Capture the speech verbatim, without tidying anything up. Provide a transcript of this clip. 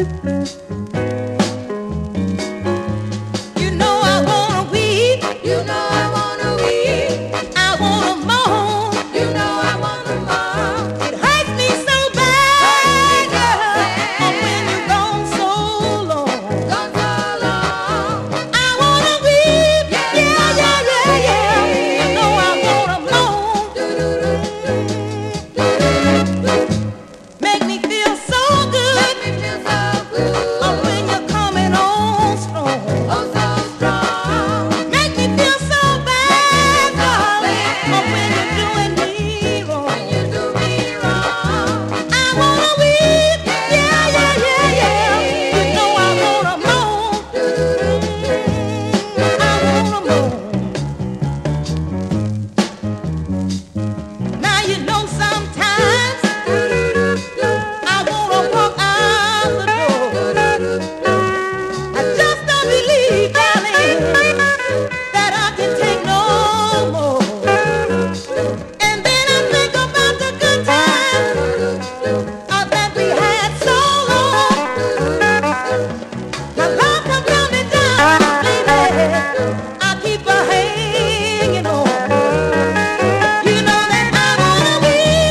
You know I wanna weep. You know I wanna weep. I wanna moan. You know I wanna moan. It hurts me so bad, girl. Oh, when you're gone so long. Gone so long. I wanna weep. Yeah, yeah, yeah, yeah. You know I wanna moan. Make me feel so good. Make me feel so good. Oh, when you're coming on strong. Oh, so strong. Make me feel so bad, darling. Oh, when you're doing me wrong. When you do me wrong. I wanna weep. Yeah, yeah, yeah, yeah. You know I wanna moan. I wanna moan. Now you know sometimes I wanna walk out the door. I just don't believe, darling.